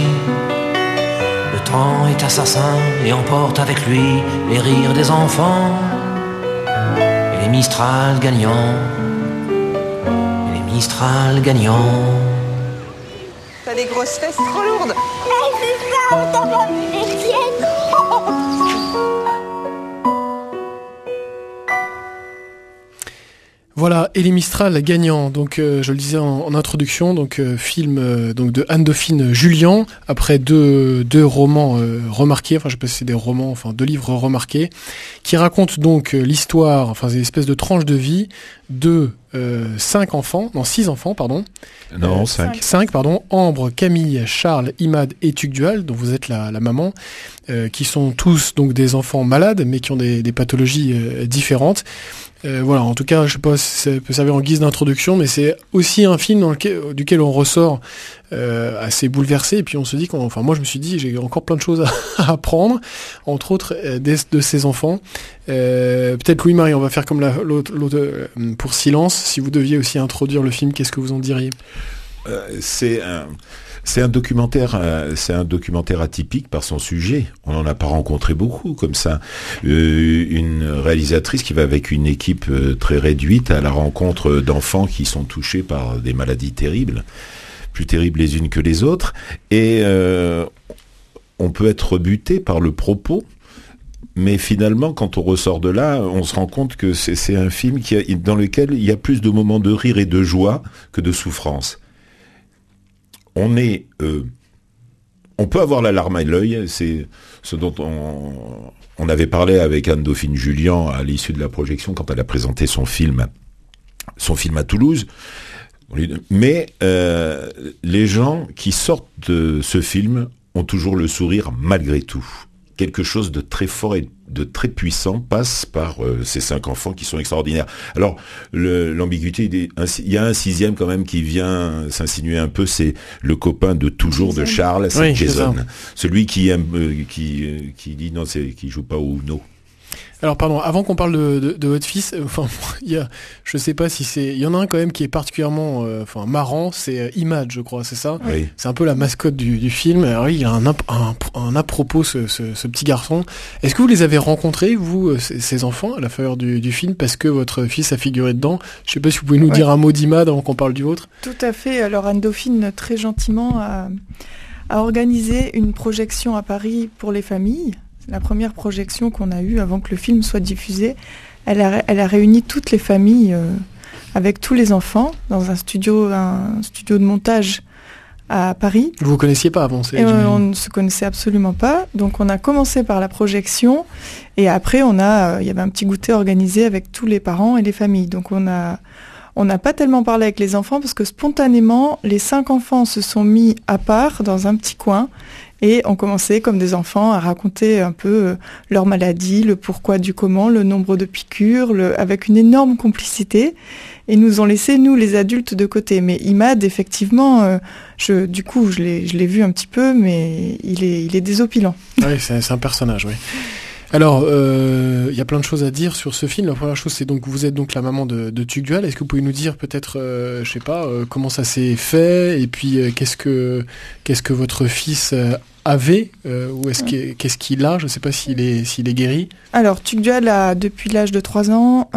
le temps est assassin et emporte avec lui les rires des enfants. Mistral gagnants, et les Mistral gagnants. T'as des grosses fesses trop lourdes. C'est ça, t'as pas vu les tiennes. Voilà, et les Mistral gagnants. Donc, je le disais en introduction, donc film donc de Anne-Dauphine Jullian, après deux romans remarqués. Enfin, je sais pas si c'est des romans, enfin 2 livres remarqués, qui racontent donc l'histoire, enfin des espèces de tranches de vie de 6 enfants, pardon. Non, 5. 5, pardon. Ambre, Camille, Charles, Imad et Tugdual, dont vous êtes la maman, qui sont tous donc des enfants malades, mais qui ont des pathologies différentes. Voilà, en tout cas, je sais pas si ça peut servir en guise d'introduction, mais c'est aussi un film duquel on ressort assez bouleversé, et puis on se dit moi je me suis dit, j'ai encore plein de choses à apprendre, entre autres de ces enfants. Peut-être Louis-Marie, on va faire comme l'autre pour Silence. Si vous deviez aussi introduire le film, qu'est-ce que vous en diriez ? C'est un documentaire atypique par son sujet. On n'en a pas rencontré beaucoup comme ça. Une réalisatrice qui va avec une équipe très réduite à la rencontre d'enfants qui sont touchés par des maladies terribles, plus terribles les unes que les autres. Et on peut être rebuté par le propos. Mais finalement, quand on ressort de là, on se rend compte que c'est un film dans lequel il y a plus de moments de rire et de joie que de souffrance. On peut avoir la larme à l'œil, c'est ce dont on avait parlé avec Anne-Dauphine Jullian à l'issue de la projection quand elle a présenté son film à Toulouse. Mais les gens qui sortent de ce film ont toujours le sourire malgré tout. Quelque chose de très fort et de très puissant passe par ces 5 enfants qui sont extraordinaires. Alors, l'ambiguïté, il y a un 6e quand même qui vient s'insinuer un peu, c'est le copain de toujours de Charles, c'est Jason. Celui qui dit non, qui joue pas au Uno. Alors pardon, avant qu'on parle de votre fils, je sais pas si il y en a un quand même qui est particulièrement marrant, c'est Imad, je crois, c'est ça. Oui. C'est un peu la mascotte du film. Alors oui, il a un à propos ce petit garçon. Est-ce que vous les avez rencontrés, vous, ces enfants, à la faveur du film, parce que votre fils a figuré dedans? Je sais pas si vous pouvez nous dire un mot d'Imad avant qu'on parle du vôtre. Tout à fait. Alors Anne-Dauphine, très gentiment, a organisé une projection à Paris pour les familles. La première projection qu'on a eue avant que le film soit diffusé, elle a réuni toutes les familles avec tous les enfants dans un studio de montage à Paris. Vous ne connaissiez pas avant? On ne se connaissait absolument pas. Donc on a commencé par la projection et après il y avait un petit goûter organisé avec tous les parents et les familles. Donc on n'a pas tellement parlé avec les enfants parce que spontanément, les 5 enfants se sont mis à part dans un petit coin et ont commencé comme des enfants à raconter un peu leur maladie, le pourquoi du comment, le nombre de piqûres, avec une énorme complicité. Et nous ont laissé, nous, les adultes, de côté. Mais Imad, effectivement, je l'ai vu un petit peu, mais il est désopilant. Oui, c'est un personnage, oui. Alors, y a plein de choses à dire sur ce film. La première chose, c'est donc vous êtes donc la maman de Tugdual. Est-ce que vous pouvez nous dire peut-être, je sais pas, comment ça s'est fait, et puis qu'est-ce que votre fils avait, ou qu'est-ce qu'il a? Je sais pas s'il est guéri. Alors, Tugdual a depuis l'âge de 3 ans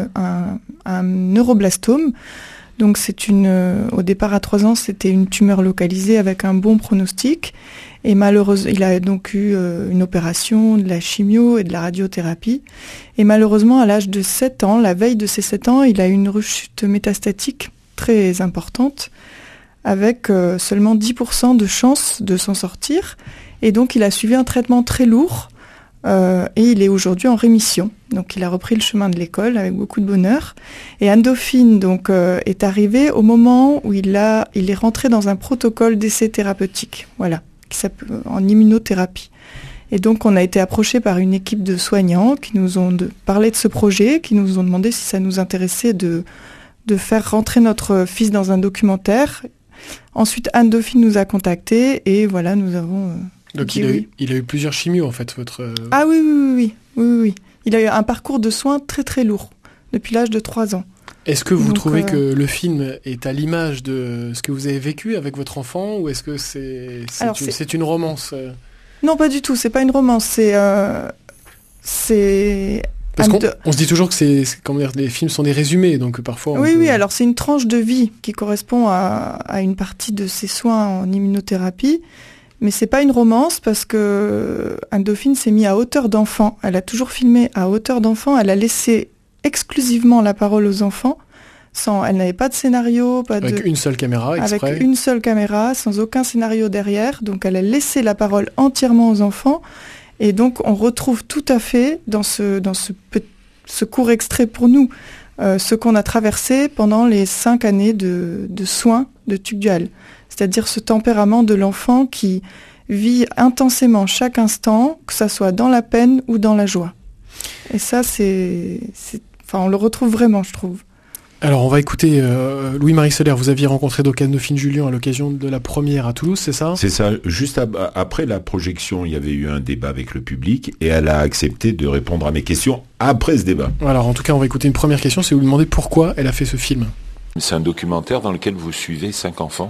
un neuroblastome. Donc au départ à 3 ans, c'était une tumeur localisée avec un bon pronostic. Et malheureusement, il a donc eu une opération, de la chimio et de la radiothérapie. Et malheureusement, à l'âge de 7 ans, la veille de ses 7 ans, il a eu une rechute métastatique très importante, avec seulement 10% de chance de s'en sortir. Et donc, il a suivi un traitement très lourd. Et il est aujourd'hui en rémission. Donc il a repris le chemin de l'école avec beaucoup de bonheur. Et Anne-Dauphine donc est arrivée au moment où il est rentré dans un protocole d'essai thérapeutique, voilà, qui s'appelle en immunothérapie. Et donc on a été approché par une équipe de soignants qui nous ont parlé de ce projet, qui nous ont demandé si ça nous intéressait de faire rentrer notre fils dans un documentaire. Ensuite Anne-Dauphine nous a contactés et voilà, nous avons... Donc il a eu plusieurs chimios en fait, votre... Ah oui. Il a eu un parcours de soins très très lourd depuis l'âge de 3 ans. Est-ce que vous trouvez que le film est à l'image de ce que vous avez vécu avec votre enfant, ou est-ce que c'est une romance? Non, pas du tout, c'est pas une romance, c'est Parce qu'on se dit toujours que comment dire, les films sont des résumés, donc parfois... Oui, alors c'est une tranche de vie qui correspond à une partie de ses soins en immunothérapie, mais c'est pas une romance parce que Anne Dauphine s'est mise à hauteur d'enfant. Elle a toujours filmé à hauteur d'enfant, elle a laissé exclusivement la parole aux enfants. Elle n'avait pas de scénario, avec une seule caméra, exprès. Avec une seule caméra, sans aucun scénario derrière. Donc elle a laissé la parole entièrement aux enfants. Et donc on retrouve tout à fait dans ce court extrait pour nous ce qu'on a traversé pendant les 5 années de soins de Tugdual. C'est-à-dire ce tempérament de l'enfant qui vit intensément chaque instant, que ça soit dans la peine ou dans la joie. Et ça, on le retrouve vraiment, je trouve. Alors on va écouter Louis-Marie Soler. Vous aviez rencontré donc Anne Dauphine Jullian à l'occasion de la première à Toulouse, c'est ça ? C'est ça. Juste après la projection, il y avait eu un débat avec le public et elle a accepté de répondre à mes questions après ce débat. Alors en tout cas, on va écouter une première question, c'est vous demander pourquoi elle a fait ce film. C'est un documentaire dans lequel vous suivez 5 enfants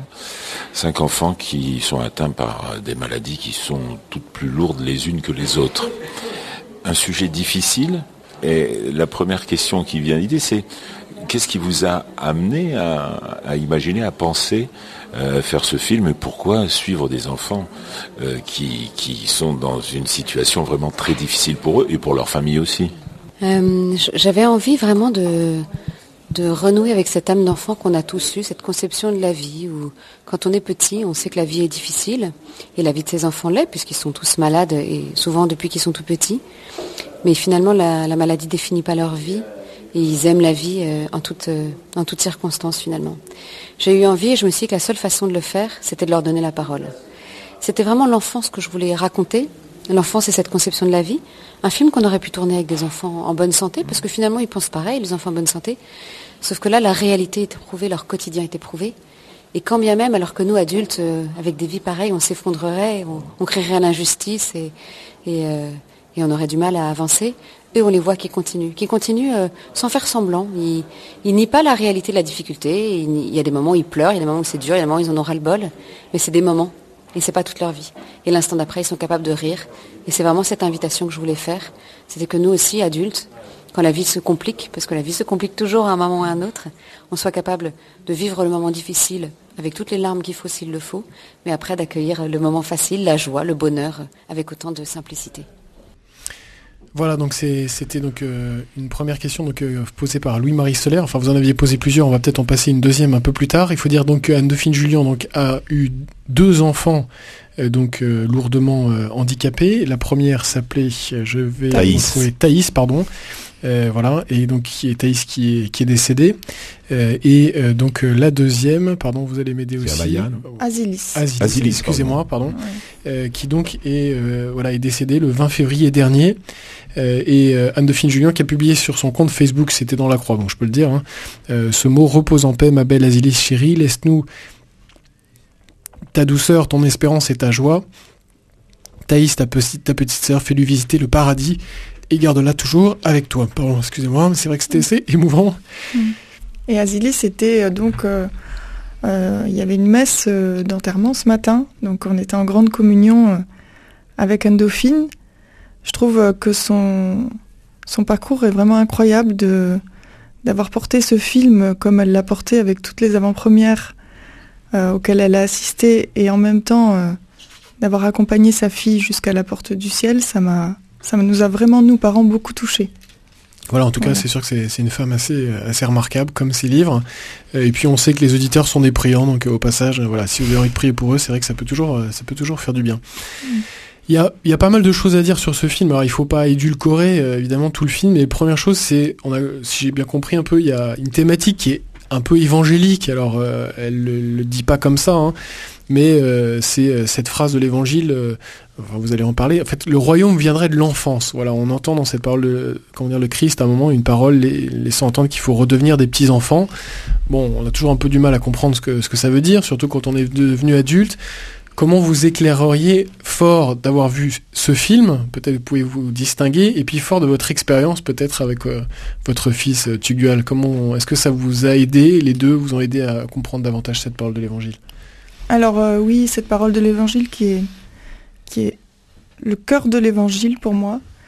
qui sont atteints par des maladies qui sont toutes plus lourdes les unes que les autres. Un sujet difficile, et la première question qui vient à l'idée, c'est qu'est-ce qui vous a amené à imaginer, à penser faire ce film, et pourquoi suivre des enfants qui sont dans une situation vraiment très difficile pour eux et pour leur famille aussi ? J'avais envie vraiment de renouer avec cette âme d'enfant qu'on a tous eu, cette conception de la vie où quand on est petit, on sait que la vie est difficile et la vie de ces enfants l'est puisqu'ils sont tous malades et souvent depuis qu'ils sont tout petits. Mais finalement, la maladie définit pas leur vie et ils aiment la vie en toutes circonstances finalement. J'ai eu envie et je me suis dit que la seule façon de le faire, c'était de leur donner la parole. C'était vraiment l'enfance que je voulais raconter. L'enfance et cette conception de la vie. Un film qu'on aurait pu tourner avec des enfants en bonne santé, parce que finalement ils pensent pareil, les enfants en bonne santé. Sauf que là, la réalité était prouvée, leur quotidien était prouvé. Et quand bien même, alors que nous, adultes, avec des vies pareilles, on s'effondrerait, on créerait l'injustice et on aurait du mal à avancer, eux, on les voit qui continuent sans faire semblant. Ils nient pas la réalité de la difficulté. Il y a des moments où ils pleurent, il y a des moments où c'est dur, il y a des moments où ils en ont ras-le-bol. Mais c'est des moments. Et c'est pas toute leur vie. Et l'instant d'après, ils sont capables de rire. Et c'est vraiment cette invitation que je voulais faire. C'était que nous aussi, adultes, quand la vie se complique, parce que la vie se complique toujours à un moment ou à un autre, on soit capable de vivre le moment difficile avec toutes les larmes qu'il faut s'il le faut, mais après d'accueillir le moment facile, la joie, le bonheur, avec autant de simplicité. Voilà, donc c'était donc une première question posée par Louis-Marie Soler. Enfin, vous en aviez posé plusieurs, on va peut-être en passer une deuxième un peu plus tard. Il faut dire donc qu'Anne Dauphine Jullian a eu 2 enfants lourdement handicapés. La première s'appelait, Thaïs, pardon. Voilà, et donc Thaïs qui est décédée. Donc la deuxième, pardon, vous allez m'aider aussi. Azilis, excusez-moi, pardon. Ouais. Qui donc est décédée le 20 février dernier. Et Anne Dauphine Jullian qui a publié sur son compte Facebook, c'était dans la croix, donc je peux le dire, ce mot: repose en paix ma belle Azilis chérie, laisse-nous ta douceur, ton espérance et ta joie. Thaïs, ta petite sœur, fais-lui visiter le paradis et garde-la toujours avec toi. Pardon, excusez-moi, mais c'est vrai que c'était assez émouvant. Et Azilis, c'était il y avait une messe d'enterrement ce matin, donc on était en grande communion avec Anne Dauphine. Je trouve que son parcours est vraiment incroyable d'avoir porté ce film comme elle l'a porté avec toutes les avant-premières auxquelles elle a assisté et en même temps d'avoir accompagné sa fille jusqu'à la porte du ciel. Ça nous a vraiment, nous parents, beaucoup touchés. Voilà, en tout cas, c'est sûr que c'est une femme assez remarquable, comme ses livres. Et puis, on sait que les auditeurs sont des priants, donc au passage, voilà, si vous avez envie de prier pour eux, c'est vrai que ça peut toujours faire du bien. Il y a pas mal de choses à dire sur ce film. Alors, il faut pas édulcorer, évidemment, tout le film. Mais la première chose, si j'ai bien compris un peu, il y a une thématique qui est un peu évangélique. Alors, elle le dit pas comme ça, hein, mais c'est cette phrase de l'évangile, vous allez en parler. En fait, le royaume viendrait de l'enfance. Voilà, on entend dans cette parole, le Christ, à un moment, une parole laissant entendre qu'il faut redevenir des petits enfants. Bon, on a toujours un peu du mal à comprendre ce que ça veut dire, surtout quand on est devenu adulte. Comment vous éclaireriez, fort d'avoir vu ce film, peut-être pouvez-vous distinguer, et puis fort de votre expérience peut-être avec votre fils Tugdual, est-ce que ça vous a aidé, les deux vous ont aidé à comprendre davantage cette parole de l'évangile ? Alors oui, cette parole de l'évangile qui est le cœur de l'évangile pour moi,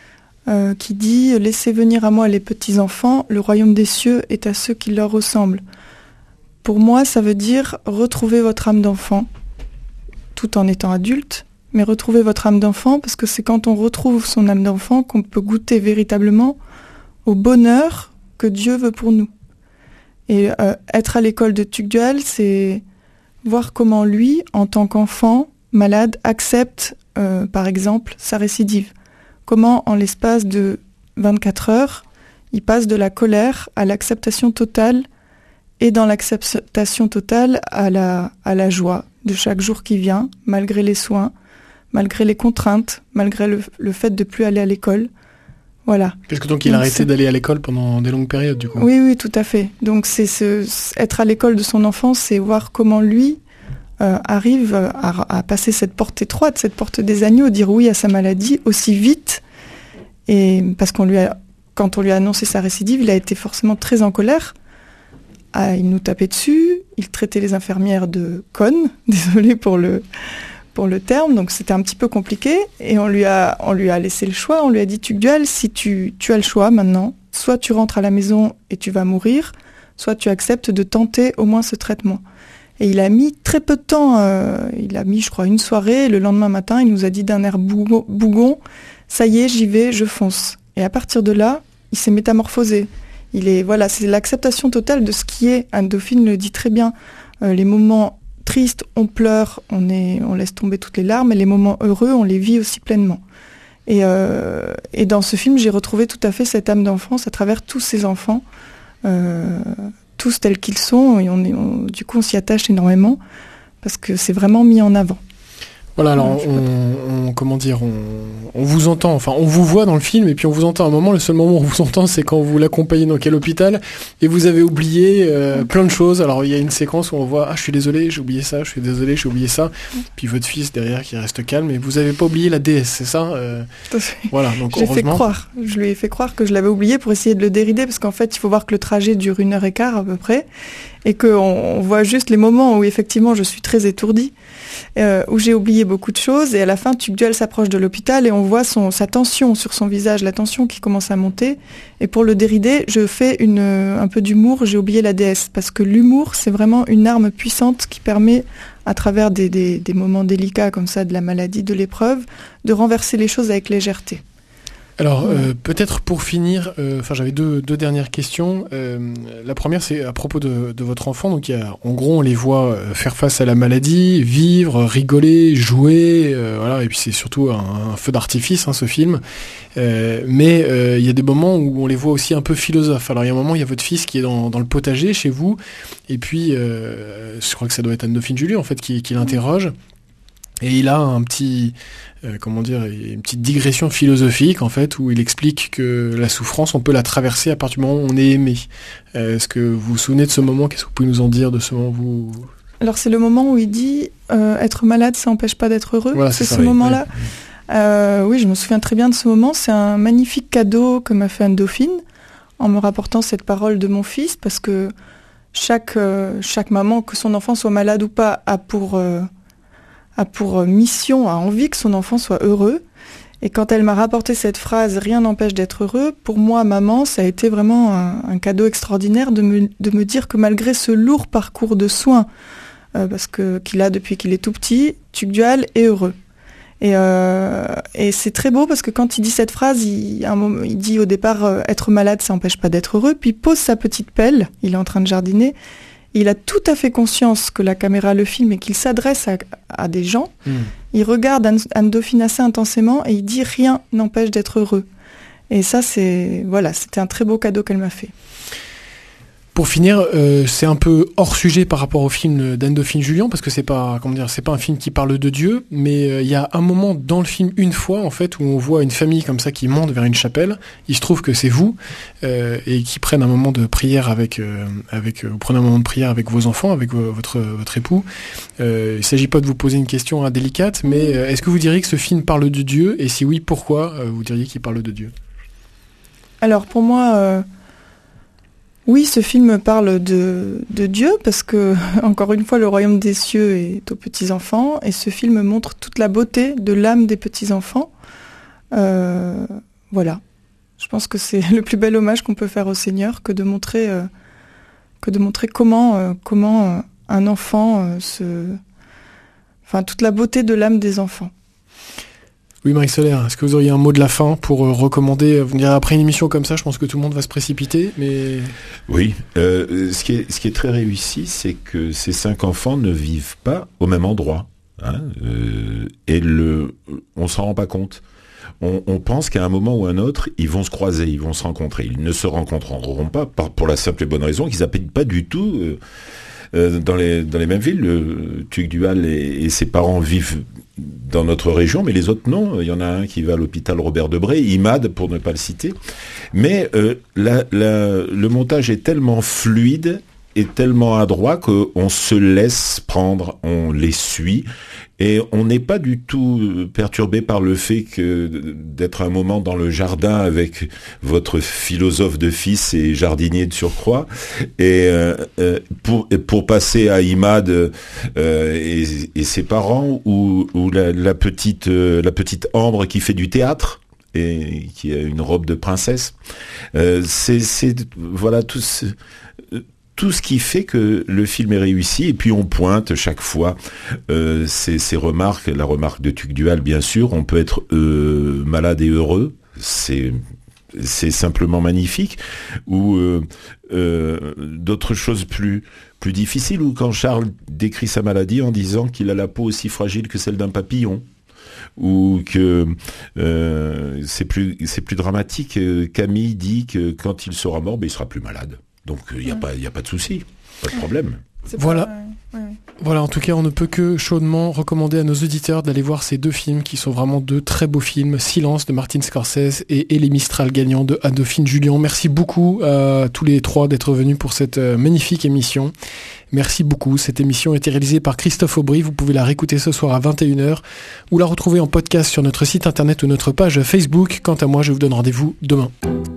qui dit « Laissez venir à moi les petits enfants, le royaume des cieux est à ceux qui leur ressemblent ». Pour moi, ça veut dire retrouver votre âme d'enfant, tout en étant adulte, mais retrouver votre âme d'enfant, parce que c'est quand on retrouve son âme d'enfant qu'on peut goûter véritablement au bonheur que Dieu veut pour nous. Et être à l'école de Tugdual, c'est voir comment lui, en tant qu'enfant malade, accepte, par exemple, sa récidive. Comment, en l'espace de 24 heures, il passe de la colère à l'acceptation totale, et dans l'acceptation totale à la joie de chaque jour qui vient, malgré les soins, malgré les contraintes, malgré le fait de plus aller à l'école. Voilà. Parce que donc il a arrêté d'aller à l'école pendant des longues périodes, du coup. Oui, tout à fait. Donc être à l'école de son enfant, c'est voir comment lui arrive à passer cette porte étroite, cette porte des agneaux, dire oui à sa maladie aussi vite. Et parce quand on lui a annoncé sa récidive, il a été forcément très en colère. Il nous tapait dessus, il traitait les infirmières de connes, désolé pour le terme, donc c'était un petit peu compliqué, et on lui a laissé le choix, on lui a dit Tugdual, si tu as le choix maintenant, soit tu rentres à la maison et tu vas mourir, soit tu acceptes de tenter au moins ce traitement. Et il a mis très peu de temps, il a mis je crois une soirée, et le lendemain matin il nous a dit d'un air bougon, ça y est j'y vais, je fonce. Et à partir de là, il s'est métamorphosé. C'est l'acceptation totale de ce qui est. Anne Dauphine le dit très bien. Les moments tristes, on pleure, on laisse tomber toutes les larmes, et les moments heureux, on les vit aussi pleinement. Et dans ce film, j'ai retrouvé tout à fait cette âme d'enfance à travers tous ces enfants, tous tels qu'ils sont, et du coup on s'y attache énormément parce que c'est vraiment mis en avant. Voilà, alors on vous entend, enfin on vous voit dans le film et puis on vous entend à un moment, le seul moment où on vous entend c'est quand vous l'accompagnez dans quel hôpital et vous avez oublié plein de choses. Alors il y a une séquence où on voit je suis désolé, j'ai oublié ça, je suis désolé, j'ai oublié ça. Puis votre fils derrière qui reste calme et vous avez pas oublié la déesse, c'est ça Voilà, donc je lui ai fait croire que je l'avais oublié pour essayer de le dérider parce qu'en fait il faut voir que le trajet dure 1h15 à peu près et qu'on voit juste les moments où effectivement je suis très étourdie. Où j'ai oublié beaucoup de choses et à la fin Tugdual s'approche de l'hôpital et on voit sa tension sur son visage, la tension qui commence à monter, et pour le dérider je fais un peu d'humour, j'ai oublié la déesse, parce que l'humour c'est vraiment une arme puissante qui permet à travers des moments délicats comme ça de la maladie, de l'épreuve, de renverser les choses avec légèreté. Alors, peut-être pour finir, j'avais deux dernières questions. La première, c'est à propos de votre enfant. Donc, en gros, on les voit faire face à la maladie, vivre, rigoler, jouer, voilà. Et puis, c'est surtout un feu d'artifice, ce film. Mais il y a des moments où on les voit aussi un peu philosophes. Alors, il y a un moment, il y a votre fils qui est dans le potager chez vous. Et puis, je crois que ça doit être Anne Dauphine Julieu, en fait, qui l'interroge. Et il a une petite digression philosophique, en fait, où il explique que la souffrance, on peut la traverser à partir du moment où on est aimé. Est-ce que vous vous souvenez de ce moment? Qu'est-ce que vous pouvez nous en dire de ce moment Alors, c'est le moment où il dit être malade, ça n'empêche pas d'être heureux. Voilà, c'est ce moment-là. Oui. Oui, je me souviens très bien de ce moment. C'est un magnifique cadeau que m'a fait Anne Dauphine en me rapportant cette parole de mon fils, parce que chaque maman, que son enfant soit malade ou pas, a pour mission, a envie que son enfant soit heureux. Et quand elle m'a rapporté cette phrase « Rien n'empêche d'être heureux », pour moi, maman, ça a été vraiment un cadeau extraordinaire de me dire que malgré ce lourd parcours de soins, parce qu'il a depuis qu'il est tout petit, Tugdual est heureux. Et c'est très beau parce que quand il dit cette phrase, il dit au départ « Être malade, ça n'empêche pas d'être heureux », puis il pose sa petite pelle, il est en train de jardiner. Il a tout à fait conscience que la caméra le filme et qu'il s'adresse à des gens. Il regarde Anne Dauphine assez intensément et il dit « Rien n'empêche d'être heureux ». Et ça, c'était un très beau cadeau qu'elle m'a fait. Pour finir, c'est un peu hors sujet par rapport au film d'Anne Dauphine Julian, parce que c'est pas un film qui parle de Dieu, mais il y a un moment dans le film, une fois en fait, où on voit une famille comme ça qui monte vers une chapelle. Il se trouve que c'est vous, et qui prennent un moment de prière vous prenez un moment de prière avec vos enfants, avec votre époux. Il s'agit pas de vous poser une question indélicate, mais est-ce que vous diriez que ce film parle de Dieu, et si oui, pourquoi vous diriez qu'il parle de Dieu? Alors pour moi, oui, ce film parle de Dieu parce que, encore une fois, le royaume des cieux est aux petits-enfants et ce film montre toute la beauté de l'âme des petits-enfants. Voilà. Je pense que c'est le plus bel hommage qu'on peut faire au Seigneur que de montrer comment un enfant toute la beauté de l'âme des enfants. Oui, Marie Solaire, est-ce que vous auriez un mot de la fin pour recommander, vous me direz, après une émission comme ça, je pense que tout le monde va se précipiter, mais... Oui, ce qui est très réussi, c'est que ces 5 enfants ne vivent pas au même endroit. On s'en rend pas compte. On pense qu'à un moment ou un autre, ils vont se croiser, ils vont se rencontrer. Ils ne se rencontreront pas pour la simple et bonne raison qu'ils n'habitent pas du tout dans les mêmes villes. Tugdual et ses parents vivent dans notre région, mais les autres non. Il y en a un qui va à l'hôpital Robert Debré, Imad pour ne pas le citer. Mais le montage est tellement fluide et tellement adroit qu'on se laisse prendre, on les suit. Et on n'est pas du tout perturbé par le fait d'être un moment dans le jardin avec votre philosophe de fils et jardinier de surcroît, et pour passer à Imad et ses parents, ou la petite Ambre qui fait du théâtre et qui a une robe de princesse. Voilà tout ce qui fait que le film est réussi, et puis on pointe chaque fois ces remarques, la remarque de Tugdual bien sûr, on peut être malade et heureux, c'est simplement magnifique, ou d'autres choses plus difficiles, ou quand Charles décrit sa maladie en disant qu'il a la peau aussi fragile que celle d'un papillon, ou que c'est plus dramatique. Camille dit que quand il sera mort, il sera plus malade. Donc il n'y a pas de souci, pas de problème. Voilà. Voilà, en tout cas, on ne peut que chaudement recommander à nos auditeurs d'aller voir ces 2 films qui sont vraiment 2 très beaux films. Silence de Martin Scorsese et Les Mistral gagnants de Anne-Dauphine Julian. Merci beaucoup à tous les 3 d'être venus pour cette magnifique émission. Merci beaucoup. Cette émission a été réalisée par Christophe Aubry. Vous pouvez la réécouter ce soir à 21h ou la retrouver en podcast sur notre site internet ou notre page Facebook. Quant à moi, je vous donne rendez-vous demain.